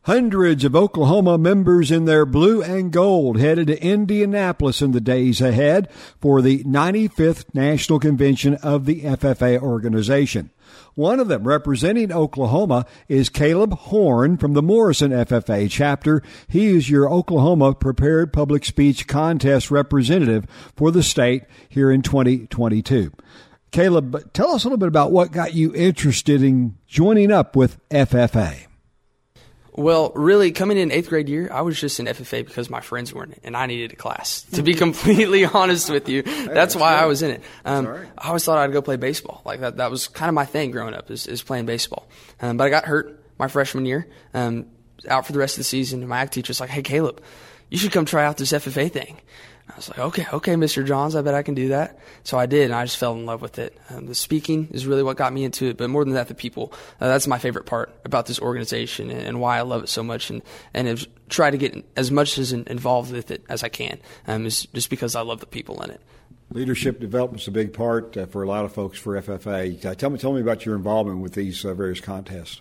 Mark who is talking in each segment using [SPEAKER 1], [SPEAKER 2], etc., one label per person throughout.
[SPEAKER 1] Hundreds of Oklahoma members in their blue and gold headed to Indianapolis in the days ahead for the 95th National Convention of the FFA organization. One of them, representing Oklahoma, is Caleb Horn from the Morrison FFA chapter. He is your Oklahoma Prepared Public Speech Contest representative for the state here in 2022. Caleb, tell us a little bit about what got you interested in joining up with FFA.
[SPEAKER 2] Well, really, coming in 8th grade year, I was just in FFA because my friends weren't in it, and I needed a class. To be completely honest with you, that's why I was in it. I always thought I'd go play baseball. Like that was kind of my thing growing up, is playing baseball. But I got hurt my freshman year, out for the rest of the season, and my ag teacher was like, "Hey, Caleb, you should come try out this FFA thing." I was like, okay, Mr. Johns, I bet I can do that. So I did, and I just fell in love with it. The speaking is really what got me into it, but more than that, the people. That's my favorite part about this organization and why I love it so much, and have tried to get as much as involved with it as I can, is just because I love the people in it.
[SPEAKER 1] Leadership development's a big part for a lot of folks for FFA. Tell me about your involvement with these various contests.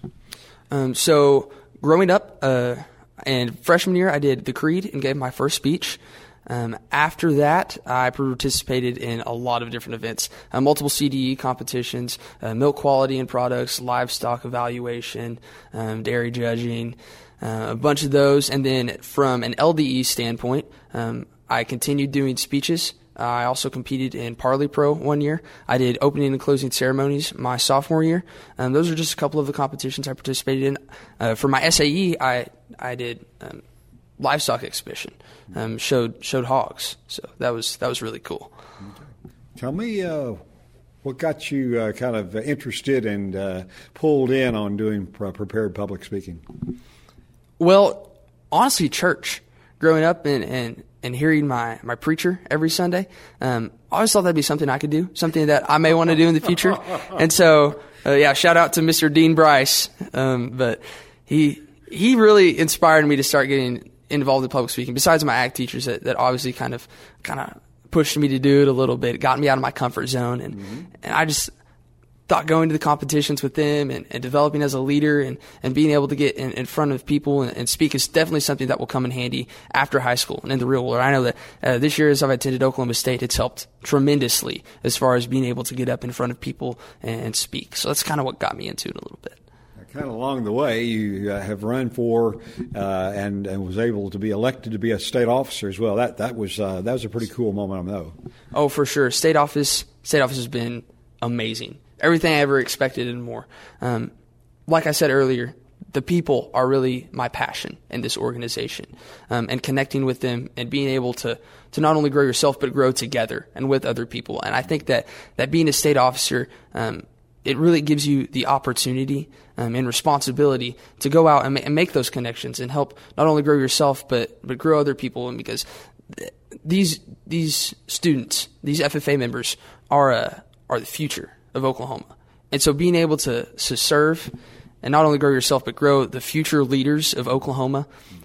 [SPEAKER 2] So growing up, and freshman year, I did the Creed and gave my first speech. After that, I participated in a lot of different events, multiple CDE competitions, milk quality and products, livestock evaluation, dairy judging, a bunch of those. And then from an LDE standpoint, I continued doing speeches. I also competed in Parley Pro one year. I did opening and closing ceremonies my sophomore year. Those are just a couple of the competitions I participated in. For my SAE, I did livestock exhibition, showed hogs. So that was really cool.
[SPEAKER 1] Okay. Tell me what got you kind of interested and pulled in on doing prepared public speaking?
[SPEAKER 2] Well, honestly, church. Growing up and hearing my preacher every Sunday, I always thought that'd be something I could do, something that I may want to do in the future. And so, shout out to Mr. Dean Bryce. But he really inspired me to start getting involved in public speaking, besides my ag teachers that obviously kind of pushed me to do it a little bit, got me out of my comfort zone. And I just thought going to the competitions with them and developing as a leader and being able to get in front of people and speak is definitely something that will come in handy after high school and in the real world. I know that this year as I've attended Oklahoma State, it's helped tremendously as far as being able to get up in front of people and speak. So that's kind of what got me into it a little bit.
[SPEAKER 1] Kind of along the way, you have run for and was able to be elected to be a state officer as well. That was a pretty cool moment, I know.
[SPEAKER 2] Oh, for sure. State office has been amazing. Everything I ever expected and more. Like I said earlier, the people are really my passion in this organization, and connecting with them and being able to not only grow yourself but grow together and with other people. And I think that being a state officer, it really gives you the opportunity and responsibility to go out and make those connections and help not only grow yourself but grow other people. And because these students, these FFA members are the future of Oklahoma, and so being able to serve and not only grow yourself but grow the future leaders of Oklahoma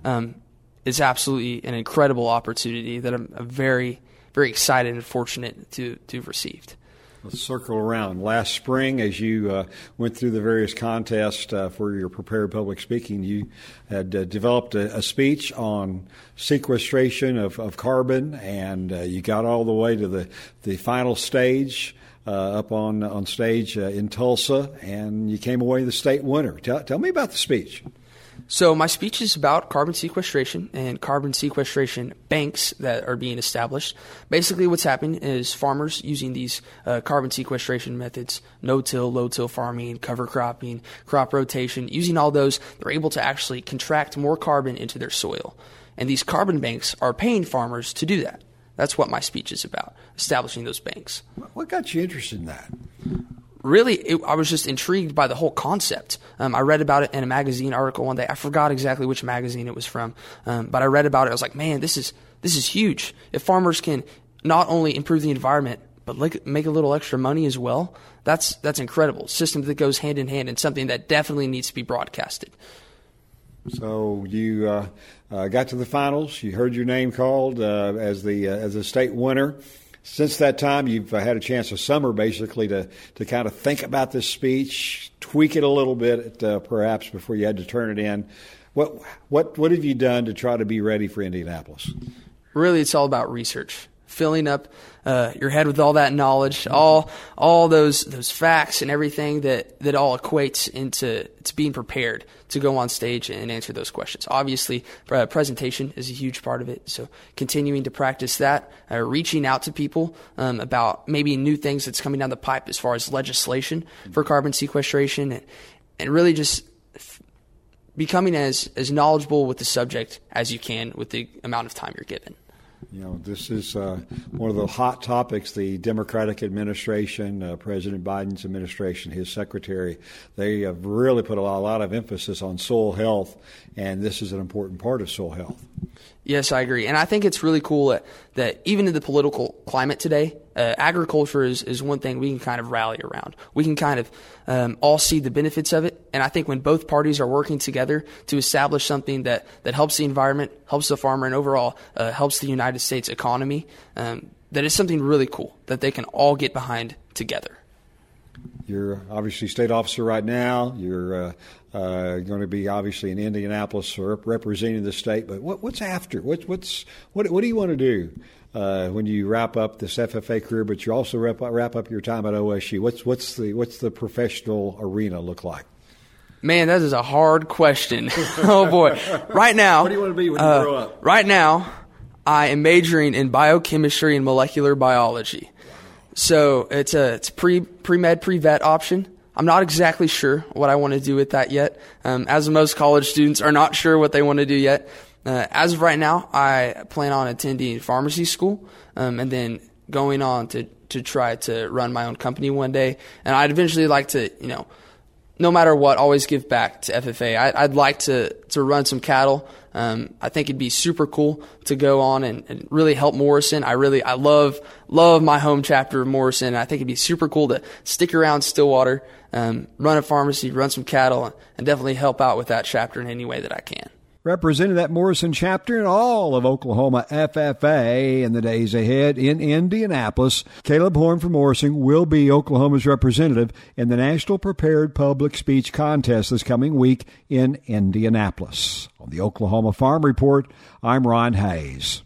[SPEAKER 2] is absolutely an incredible opportunity that I'm very, very excited and fortunate to have received.
[SPEAKER 1] Let's circle around. Last spring, as you went through the various contests for your prepared public speaking, you had developed a speech on sequestration of carbon, and you got all the way to the final stage up on stage in Tulsa, and you came away the state winner. Tell me about the speech.
[SPEAKER 2] So my speech is about carbon sequestration and carbon sequestration banks that are being established. Basically what's happening is farmers using these carbon sequestration methods, no-till, low-till farming, cover cropping, crop rotation, using all those, they're able to actually contract more carbon into their soil. And these carbon banks are paying farmers to do that. That's what my speech is about, establishing those banks.
[SPEAKER 1] What got you interested in that?
[SPEAKER 2] Really, I was just intrigued by the whole concept. I read about it in a magazine article one day. I forgot exactly which magazine it was from, but I read about it. I was like, man, this is huge. If farmers can not only improve the environment, but make a little extra money as well, that's incredible. System that goes hand in hand and something that definitely needs to be broadcasted.
[SPEAKER 1] So you got to the finals. You heard your name called as the state winner. Since that time, you've had a chance of summer, basically, to kind of think about this speech, tweak it a little bit, perhaps, before you had to turn it in. What have you done to try to be ready for Indianapolis?
[SPEAKER 2] Really, it's all about research, filling up your head with all that knowledge, all those facts and everything that all equates into being prepared to go on stage and answer those questions. Obviously, presentation is a huge part of it, so continuing to practice that, reaching out to people about maybe new things that's coming down the pipe as far as legislation for carbon sequestration, and really just becoming as knowledgeable with the subject as you can with the amount of time you're given.
[SPEAKER 1] This is one of the hot topics. The Democratic administration, President Biden's administration, his secretary, they have really put a lot of emphasis on soil health, and this is an important part of soil health.
[SPEAKER 2] Yes, I agree. And I think it's really cool that even in the political climate today, agriculture is one thing we can kind of rally around. We can kind of all see the benefits of it. And I think when both parties are working together to establish something that helps the environment, helps the farmer, and overall helps the United States economy, that is something really cool that they can all get behind together.
[SPEAKER 1] You're obviously state officer right now. You're going to be obviously in Indianapolis representing the state. But what's after? What do you want to do when you wrap up this FFA career? But you also wrap up your time at OSU. What's the professional arena look like?
[SPEAKER 2] Man, that is a hard question. Oh boy! Right now,
[SPEAKER 1] what do you want to be when you grow up?
[SPEAKER 2] Right now, I am majoring in biochemistry and molecular biology. So it's pre-med, pre-vet option. I'm not exactly sure what I want to do with that yet, as most college students are not sure what they want to do yet. As of right now, I plan on attending pharmacy school and then going on to try to run my own company one day. And I'd eventually like to, no matter what, always give back to FFA. I'd like to run some cattle. I think it'd be super cool to go on and really help Morrison. I love my home chapter of Morrison. I think it'd be super cool to stick around Stillwater, run a pharmacy, run some cattle, and definitely help out with that chapter in any way that I can.
[SPEAKER 1] Representing that Morrison chapter and all of Oklahoma FFA in the days ahead in Indianapolis, Caleb Horn from Morrison will be Oklahoma's representative in the National Prepared Public Speech Contest this coming week in Indianapolis. On the Oklahoma Farm Report, I'm Ron Hayes.